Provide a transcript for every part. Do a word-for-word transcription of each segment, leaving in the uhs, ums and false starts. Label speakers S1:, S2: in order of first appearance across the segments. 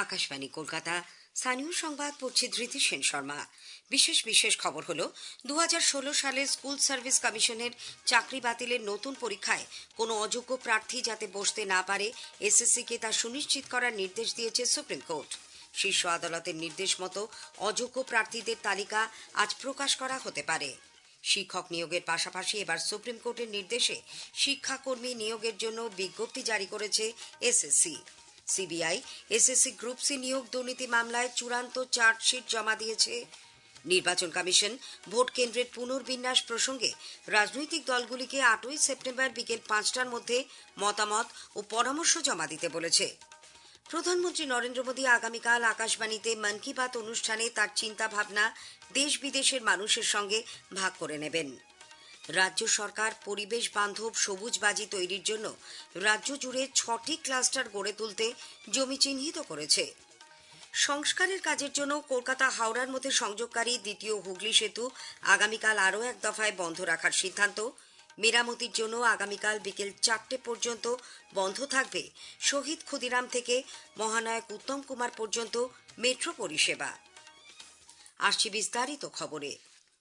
S1: আকাশবাণী কলকাতা। স্থানীয় সংবাদ পড়ছে ধৃতি সেন শর্মা। বিশেষ বিশেষ খবর হলো দু হাজার ষোলো সালে স্কুল সার্ভিস কমিশনের চাকরি বাতিলের নতুন পরীক্ষায় কোনো অযোগ্য প্রার্থী যাতে বসতে না পারে এসএসসিকে তা সুনিশ্চিত করার নির্দেশ দিয়েছে সুপ্রিম কোর্ট। শীর্ষ আদালতের নির্দেশ মতো অযোগ্য প্রার্থীদের তালিকা আজ প্রকাশ করা হতে পারে। শিক্ষক নিয়োগের পাশাপাশি এবার সুপ্রিম কোর্টের নির্দেশে শিক্ষাকর্মী নিয়োগের জন্য বিজ্ঞপ্তি জারি করেছে SSC. CBI SSC group C নিয়োগ দুর্নীতি মামলায় চূড়ান্ত চার্জশিট জমা দিয়েছে। নির্বাচন কমিশন ভোট কেন্দ্রের পুনর্বিন্যাস প্রসঙ্গে রাজনৈতিক দলগুলিকে আটই সেপ্টেম্বর বিকেল পাঁচটার মধ্যে মতামত ও পরামর্শ জমা দিতে বলেছে। প্রধানমন্ত্রী নরেন্দ্র মোদী আগামীকাল আকাশবাণীতে মন কি বাত অনুষ্ঠানে তার চিন্তা ভাবনা দেশ বিদেশের মানুষের সঙ্গে ভাগ করে নেবেন। রাজ্য সরকার পরিবেশ বান্ধব সবুজ বাজি তৈরির জন্য রাজ্য জুড়ে ছটি ক্লাস্টার গড়ে তুলতে জমি চিহ্নিত করেছে। সংস্কারের কাজের জন্য কলকাতা হাওড়ার মধ্যে সংযোগকারী দ্বিতীয় হুগলি সেতু আগামীকাল আরও এক দফায় বন্ধ রাখার সিদ্ধান্ত। মেরামতির জন্য আগামীকাল বিকেল চারটে পর্যন্ত বন্ধ থাকবে শহীদ ক্ষুদিরাম থেকে মহানায়ক উত্তম কুমার পর্যন্ত মেট্রো পরিষেবা। আসছি বিস্তারিত খবরে।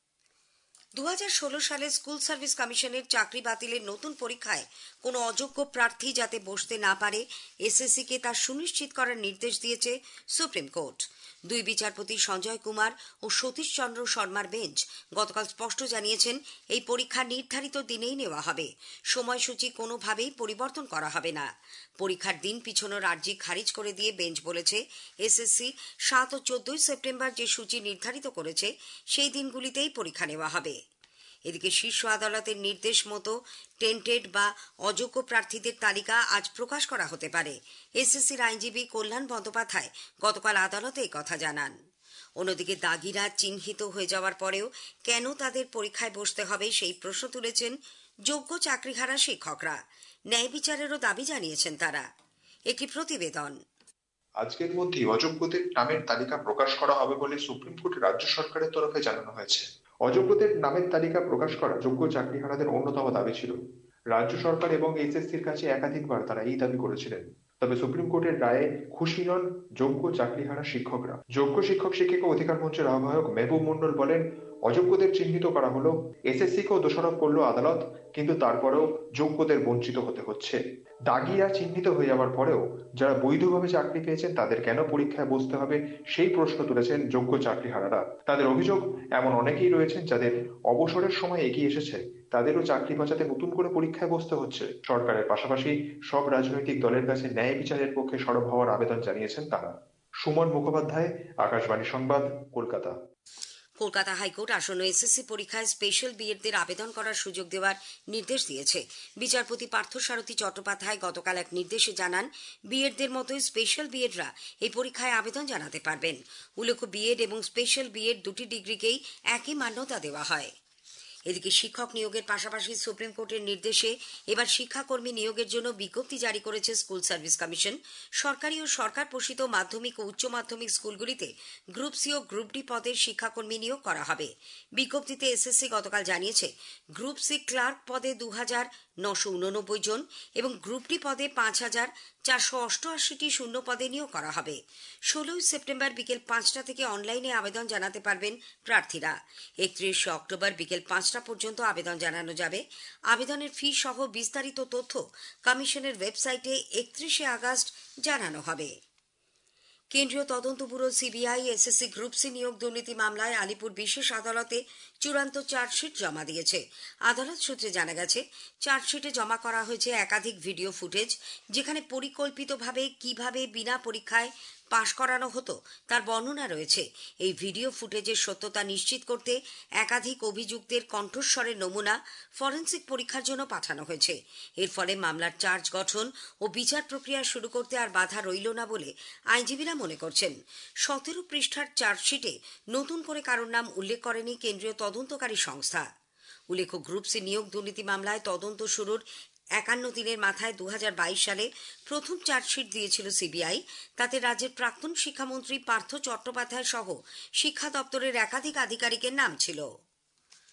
S1: দু হাজার ষোলো সালে স্কুল সার্ভিস কমিশনের চাকরি বাতিলের নতুন পরীক্ষায় কোনো অযোগ্য প্রার্থী যাতে বসতে না পারে এসএসসিকে তা সুনিশ্চিত করার নির্দেশ দিয়েছে সুপ্রিম কোর্ট। দুই বিচারপতি সঞ্জয় কুমার ও সতীশ চন্দ্র শর্মার বেঞ্চ গতকাল স্পষ্ট জানিয়েছেন এই পরীক্ষা নির্ধারিত দিনেই নেওয়া হবে, সময়সূচি কোনোভাবেই পরিবর্তন করা হবে না। পরীক্ষার দিন পিছনোর আর্জি খারিজ করে দিয়ে বেঞ্চ বলেছে এসএসসি সাত ও চোদ্দই সেপ্টেম্বর যে সূচি নির্ধারিত করেছে সেই দিনগুলিতেই পরীক্ষা নেওয়া হবে। এদিকে শীর্ষ আদালতের নির্দেশ মতো টেন্টেড বা অযোগ্য প্রার্থীদের তালিকা আজ প্রকাশ করা হতে পারে। এসএসসির আইনজীবী কল্যাণ বন্দ্যোপাধ্যায় গতকাল আদালতে এই কথা জানান। অন্যদিকে দাগিরা চিহ্নিত হয়ে যাওয়ার পরেও কেন তাদের পরীক্ষায় বসতে হবে সেই প্রশ্ন তুলেছেন যোগ্য চাকরিহারা শিক্ষকরা। ন্যায় বিচারেরও দাবি জানিয়েছেন তারা। একটি প্রতিবেদন।
S2: আজকের মধ্যে অযোগ্যদের নামের তালিকা প্রকাশ করা হবে বলে সুপ্রিম কোর্টে রাজ্য সরকারের তরফে জানানো হয়েছে। অযোগ্যদের নামের তালিকা প্রকাশ করা যোগ্য চাকরিহারাদের অন্যতম দাবি ছিল। রাজ্য সরকার এবং এইচএসসির কাছে একাধিকবার তারা এই দাবি করেছিলেন। তবে সুপ্রিম কোর্টের রায়ে খুশি নন যোগ্য চাকরিহারা শিক্ষকরা। যোগ্য শিক্ষক শিক্ষিকা অধিকার মঞ্চের আহ্বায়ক মেহবুব মন্ডল বলেন, অযোগ্যদের চিহ্নিত করা হলো, এসএসসিকেও দোষারোপ করলো আদালত, কিন্তু তারপরেও যোগ্যদের বঞ্চিত হতে হচ্ছে। দাগিরা চিহ্নিত হয়ে যাওয়ার পরেও যারা বৈধভাবে চাকরি পেয়েছেন তাদের কেন পরীক্ষায় বসতে হবে সেই প্রশ্ন তুলেছেন যোগ্য চাকরিহারারা। তাদের অভিযোগ, এমন অনেকেই রয়েছেন যাদের অবসরের সময় এগিয়ে এসেছে, তাদেরও চাকরি বাঁচাতে নতুন করে পরীক্ষায় বসতে হচ্ছে। সরকারের পাশাপাশি সব রাজনৈতিক দলের কাছে ন্যায় বিচারের পক্ষে সরব হওয়ার আবেদন জানিয়েছেন তারা। সুমন মুখোপাধ্যায়, আকাশবাণী সংবাদ, কলকাতা।
S1: কলকাতা হাইকোর্ট আসন্ন এসএসসি পরীক্ষায় স্পেশাল বিএডদের আবেদন করার সুযোগ দেওয়ার নির্দেশ দিয়েছে। বিচারপতি পার্থসারথী চট্টোপাধ্যায় গতকাল এক নির্দেশে জানান, বিএডদের মতোই স্পেশাল বিএডরা এই পরীক্ষায় আবেদন জানাতে পারবেন। উল্লেখ্য, বিএড এবং স্পেশাল বিএড দুটি ডিগ্রিকেই একই মান্যতা দেওয়া হয়। এদিকে শিক্ষক নিয়োগের পাশাপাশি সুপ্রিম কোর্টের নির্দেশে এবার শিক্ষাকর্মী নিয়োগের জন্য বিজ্ঞপ্তি জারি করেছে স্কুল সার্ভিস কমিশন। সরকারি ও সরকার পোষিত মাধ্যমিক ও উচ্চ মাধ্যমিক স্কুলগুলিতে গ্রুপ সি ও গ্রুপ ডি পদের শিক্ষাকর্মী নিয়োগ করা হবে। বিজ্ঞপ্তিতে এসএসসি গতকাল জানিয়েছে, গ্রুপ সি ক্লার্ক পদে দু হাজার নশো উননব্বই জন এবং গ্রুপ ডি পদে পাঁচ হাজার চারশো অষ্টআশিটি শূন্য পদে নিয়োগ করা হবে। ষোলোই সেপ্টেম্বর বিকেল পাঁচটা থেকে অনলাইনে আবেদন জানাতে পারবেন প্রার্থীরা। একত্রিশে অক্টোবর বিকেল পাঁচটা পর্যন্ত আবেদন জানানো যাবে। আবেদনের ফি সহ বিস্তারিত তথ্য কমিশনের ওয়েবসাইটে একত্রিশে আগস্ট জানানো হবে। কেন্দ্রীয় তদন্ত bureau CBI SSC group C নিয়োগ দুর্নীতি মামলায় আলিপুর বিশেষ আদালতে চূড়ান্ত চার্জশিট জমা দিয়েছে। আদালত সূত্রে জানা গেছে, চার্জশিটে জমা করা হয়েছে একাধিক ভিডিও ফুটেজ, যেখানে পরিকল্পিতভাবে কিভাবে বিনা পরীক্ষায় পাশ করানো হতো তার বর্ণনা রয়েছে। এই ভিডিও ফুটেজের সত্যতা নিশ্চিত করতে একাধিক অভিযুক্তের কণ্ঠস্বরের নমুনা ফরেনসিক পরীক্ষার জন্য পাঠানো হয়েছে। এর ফলে মামলার চার্জ গঠন ও বিচার প্রক্রিয়া শুরু করতে আর বাধা রইল না বলে আইনজীবীরা মনে করছেন। সতেরো পৃষ্ঠার চার্জশিটে নতুন করে কারোর নাম উল্লেখ করেনি কেন্দ্রীয় তদন্তকারী সংস্থা। উল্লেখ্য, গ্রুপ সি নিয়োগ দুর্নীতি মামলায় তদন্ত শুরুর একান্ন দিনের মাথায় দু হাজার বাইশ সালে প্রথম চার্জশিট দিয়েছিল সিবিআই। তাতে রাজ্যের প্রাক্তন শিক্ষামন্ত্রী পার্থ চট্টোপাধ্যায় সহ শিক্ষা দপ্তরের একাধিক আধিকারিকের নাম ছিল।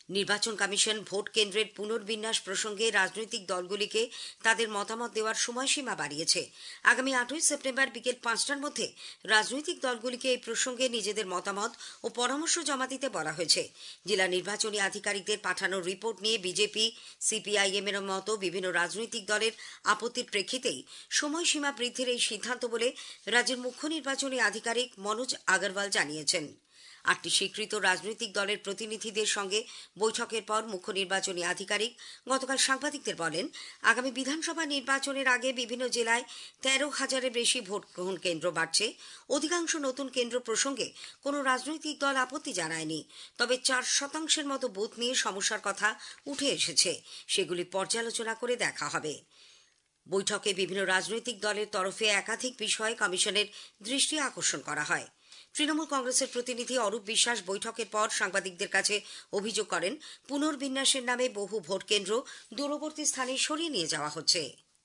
S1: নির্বাচন কমিশন ভোট কেন্দ্রের পুনর্বিন্যাস প্রসঙ্গে রাজনৈতিক দলগুলিকে তাদের মতামত দেওয়ার সময়সীমা বাড়িয়েছে। আগামী আটই সেপ্টেম্বর বিকেল পাঁচটার মধ্যে রাজনৈতিক দলগুলিকে এই প্রসঙ্গে নিজেদের মতামত ও পরামর্শ জমা দিতে বলা হয়েছে। জেলা নির্বাচনী আধিকারিকদের পাঠানো রিপোর্ট নিয়ে বিজেপি, সিপিআইএম এর মতো বিভিন্ন রাজনৈতিক দলের আপত্তির প্রেক্ষিতেই সময়সীমা বৃদ্ধির এই সিদ্ধান্ত বলে রাজ্যের মুখ্য নির্বাচনী আধিকারিক মনোজ আগরওয়াল জানিয়েছেন। আটটি স্বীকৃত রাজনৈতিক দলের প্রতিনিধিদের সঙ্গে বৈঠকের পর মুখ্য নির্বাচনী আধিকারিক গতকাল সাংবাদিকদের বলেন, আগামী বিধানসভা নির্বাচনের আগে বিভিন্ন জেলায় তেরো হাজারের বেশি ভোট গ্রহণ কেন্দ্র বাড়ছে। অধিকাংশ নতুন কেন্দ্র প্রসঙ্গে কোনো রাজনৈতিক দল আপত্তি জানায়নি, তবে চার শতাংশের মতো বুথ নিয়ে সমস্যার কথা উঠে এসেছে। সেগুলি পর্যালোচনা করে দেখা হবে। বৈঠকে বিভিন্ন রাজনৈতিক দলের তরফে একাধিক বিষয়ে কমিশনের দৃষ্টি আকর্ষণ করা হয়। তৃণমূল কংগ্রেসের প্রতিনিধি অরূপ বিশ্বাস বৈঠকের পর সাংবাদিকদের কাছে অভিযোগ করেন, পুনর্বিন্যাসের নামে বহু ভোট কেন্দ্র দূরবর্তী স্থানে সরিয়ে নিয়ে যাওয়া হচ্ছে।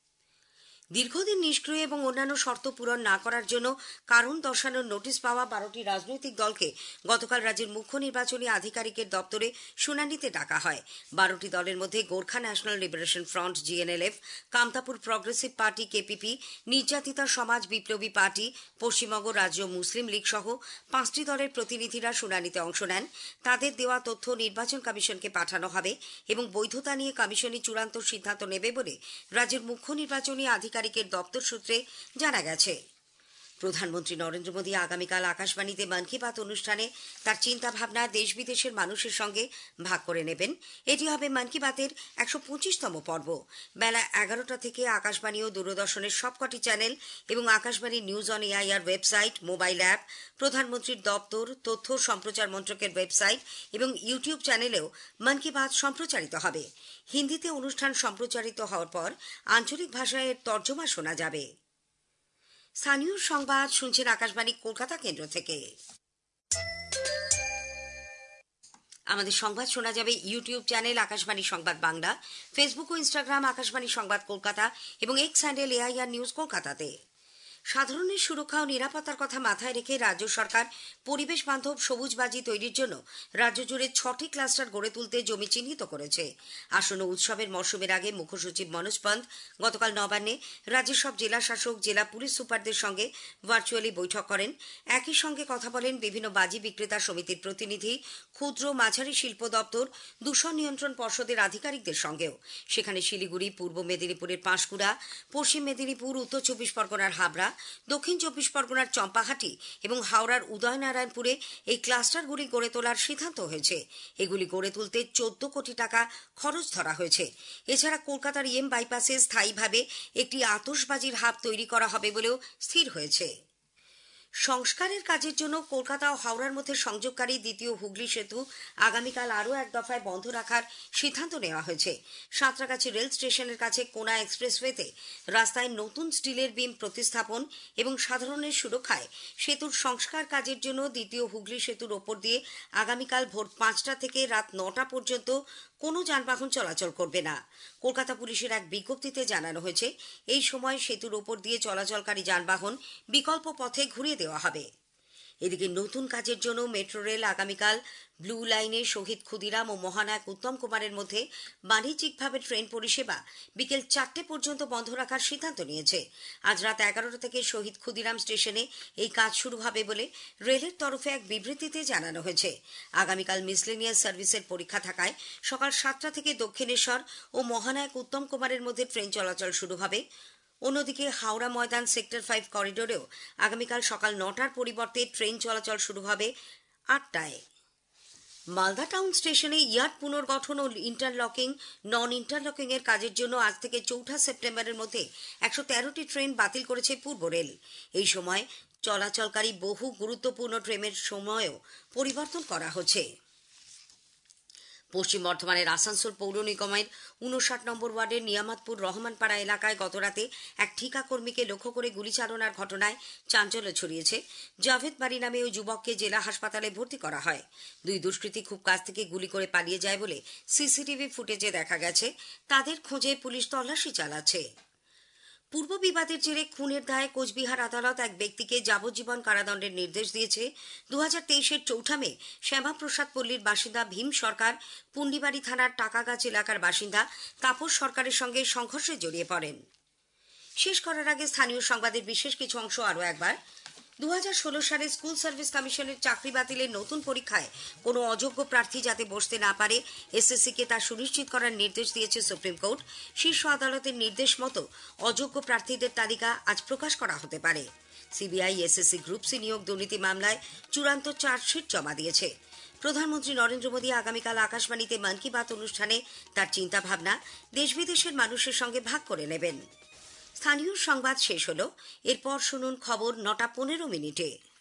S1: দীর্ঘদিন নিষ্ক্রিয় এবং অন্যান্য শর্ত পূরণ না করার জন্য কারণ দর্শানোর নোটিশ পাওয়া বারোটি রাজনৈতিক দলকে গতকাল রাজ্যের মুখ্য নির্বাচনী আধিকারিকের দপ্তরে শুনানিতে ডাকা হয়। বারোটি দলের মধ্যে Gorkha National Liberation Front GNLF, Kamatapur progressive party KPP, Nirjatita Samaj বিপ্লবী পার্টি, পশ্চিমবঙ্গ রাজ্য মুসলিম লীগ সহ পাঁচটি দলের প্রতিনিধিরা শুনানিতে অংশ নেন। তাদের দেওয়া তথ্য নির্বাচন কমিশনকে পাঠানো হবে এবং বৈধতা নিয়ে কমিশনই চূড়ান্ত সিদ্ধান্ত নেবে বলে রাজ্যের মুখ্য নির্বাচনী আধিকারিক আধিকারিকের দপ্তর সূত্রে জানা গেছে। প্রধানমন্ত্রী নরেন্দ্র মোদী আগামীকাল আকাশবাণীতে মন কি বাত অনুষ্ঠানে তার চিন্তা ভাবনা দেশ বিদেশের মানুষের সঙ্গে ভাগ করে নেবেন। এটি হবে মন কি বাতের একশো পঁচিশতম পর্ব। বেলা এগারোটা থেকে আকাশবাণী ও দূরদর্শনের সবকটি চ্যানেল এবং Akashvani news on AIR website, mobile app, প্রধানমন্ত্রীর দপ্তর, তথ্য সম্প্রচার মন্ত্রকের ওয়েবসাইট এবং ইউটিউব চ্যানেলেও মন কি বাত সম্প্রচারিত হবে। হিন্দিতে অনুষ্ঠান সম্প্রচারিত হওয়ার পর আঞ্চলিক ভাষায় এর তর্জমা শোনা যাবে। স্থানীয় সংবাদ শুনছেন আকাশবাণী কলকাতা কেন্দ্র থেকে। আমাদের সংবাদ শোনা যাবে YouTube channel Akashvani Sangbad Bangla, Facebook ও ইনস্টাগ্রাম আকাশবাণী সংবাদ কলকাতা এবং এক্স হ্যান্ডেল এআইআর নিউজ কলকাতাতে। সাধারণের সুরক্ষা ও নিরাপত্তার কথা মাথায় রেখে রাজ্য সরকার পরিবেশ বান্ধব সবুজবাজি তৈরির জন্য রাজ্য জুড়ে ছটি ক্লাস্টার গড়ে তুলতে জমি চিহ্নিত করেছে। আসন্ন উৎসবের মরশুমের আগে মুখ্য সচিব মনোজ পন্ত গতকাল নবান্নে রাজ্যের সব জেলা শাসক, জেলা পুলিশ সুপারদের সঙ্গে ভার্চুয়ালি বৈঠক করেন। একই সঙ্গে কথা বলেন বিভিন্ন বাজি বিক্রেতা সমিতির প্রতিনিধি, ক্ষুদ্র মাঝারি শিল্প দপ্তর, দূষণ নিয়ন্ত্রণ পর্ষদের আধিকারিকদের সঙ্গেও। সেখানে শিলিগুড়ি, পূর্ব মেদিনীপুরের পাঁশকুড়া, পশ্চিম মেদিনীপুর, উত্তর চব্বিশ পরগনার হাবড়া, দক্ষিণ চব্বিশ পরগনার চম্পাহাটি এবং হাওড়ার উদয়নারায়ণপুরে এই ক্লাস্টারগুলি গড়ে তোলার সিদ্ধান্ত হয়েছে। এগুলি গড়ে তুলতে চোদ্দ কোটি টাকা খরচ ধরা হয়েছে। এছাড়া কলকাতার ইএম বাইপাসে স্থায়ীভাবে একটি আতশবাজির হাব তৈরি করা হবে বলেও স্থির হয়েছে। সংস্কারের কাজের জন্য কলকাতা ও হাওড়ার মধ্যে সংযোগকারী দ্বিতীয় হুগলি সেতু আগামীকাল আরও এক দফায় বন্ধ রাখার সিদ্ধান্ত নেওয়া হয়েছে। সাঁতরাগাছি রেল স্টেশনের কাছে কোনা এক্সপ্রেসওয়েতে রাস্তায় নতুন স্টিলের বিম প্রতিস্থাপন এবং সাধারণের সুরক্ষায় সেতুর সংস্কার কাজের জন্য দ্বিতীয় হুগলি সেতুর ওপর দিয়ে আগামীকাল ভোর পাঁচটা থেকে রাত নটা পর্যন্ত কোনো যানবাহন চলাচল করবে না। কলকাতা পুলিশের এক বিজ্ঞপ্তিতে জানানো হয়েছে, এই সময় সেতুর ওপর দিয়ে চলাচলকারী যানবাহন বিকল্প পথে ঘুরিয়ে দেওয়া হবে। এদিকে নতুন কাজের জন্য মেট্রো রেল আগামীকাল ব্লু লাইনে শহীদ ক্ষুদিরাম ও মহানায়ক উত্তম কুমারের মধ্যে বাণিজ্যিকভাবে ট্রেন পরিষেবা বিকেল চারটে পর্যন্ত বন্ধ রাখার সিদ্ধান্ত নিয়েছে। আজ রাত এগারোটা থেকে শহীদ ক্ষুদিরাম স্টেশনে এই কাজ শুরু হবে বলে রেলের তরফে এক বিবৃতিতে জানানো হয়েছে। আগামীকাল মিসলেনিয়াস সার্ভিসের পরীক্ষা থাকায় সকাল সাতটা থেকে দক্ষিণেশ্বর ও মহানায়ক উত্তম কুমারের মধ্যে ট্রেন চলাচল শুরু হবে। অন্যদিকে হাওড়া ময়দান সেক্টর ফাইভ করিডোরেও আগামীকাল সকাল নটার পরিবর্তে ট্রেন চলাচল শুরু হবে আটটায়। মালদা টাউন স্টেশনে ইয়ার্ড পুনর্গঠন ও ইন্টারলকিং, নন ইন্টারলকিং এর কাজের জন্য আজ থেকে চৌঠা সেপ্টেম্বরের মধ্যে একশো তেরোটি ট্রেন বাতিল করেছে পূর্ব রেল। এই সময় চলাচলকারী বহু গুরুত্বপূর্ণ ট্রেনের সময়ও পরিবর্তন করা হচ্ছে। পশ্চিম বর্ধমানের আসানসোল পৌর নিগমের উনষাট নম্বর ওয়ার্ডের নিয়ামতপুর রহমানপাড়া এলাকায় গতরাতে এক ঠিকা কর্মীকে লক্ষ্য করে গুলিচালনার ঘটনায় চাঞ্চল্য ছড়িয়েছে। জাভেদ বাড়ি নামে ওই যুবককে জেলা হাসপাতালে ভর্তি করা হয়। দুই দুষ্কৃতী খুব কাছ থেকে গুলি করে পালিয়ে যায় বলে সিসিটিভি ফুটেজে দেখা গেছে। তাদের খোঁজে পুলিশ তল্লাশি চালাচ্ছে। পূর্ব বিবাদের জেরে খুনের দায়ে কোচবিহার আদালত এক ব্যক্তিকে যাবজ্জীবন কারাদণ্ডের নির্দেশ দিয়েছে। দু হাজার তেইশের চৌঠা মে শ্যামাপ্রসাদ পল্লীর বাসিন্দা ভীম সরকার পুন্ডিবাড়ি থানার টাকাগাছ এলাকার বাসিন্দা তাপস সরকারের সঙ্গে সংঘর্ষে জড়িয়ে পড়েন। শেষ করার আগে স্থানীয় সংবাদের বিশেষ কিছু অংশ আরও একবার। দু হাজার ষোলো সালে স্কুল সার্ভিস কমিশনের চাকরি বাতিলের নতুন পরীক্ষায় কোনো অযোগ্য প্রার্থী যাতে বসতে না পারে এসএসসিকে তা সুনিশ্চিত করার নির্দেশ দিয়েছে সুপ্রিম কোর্ট। শীর্ষ আদালতের নির্দেশ মতো অযোগ্য প্রার্থীদের তালিকা আজ প্রকাশ করা হতে পারে। সিবিআই এসএসসি গ্রুপ সি নিয়োগ দুর্নীতি মামলায় চূড়ান্ত চার্জশিট জমা দিয়েছে। প্রধানমন্ত্রী নরেন্দ্র মোদী আগামীকাল আকাশবাণীতে মন কি বাত অনুষ্ঠানে তার চিন্তাভাবনা দেশ বিদেশের মানুষের সঙ্গে ভাগ করে নেবেন। স্থানীয় সংবাদ শেষ হলো। এরপর শুনুন খবর নটা পনেরো মিনিটে।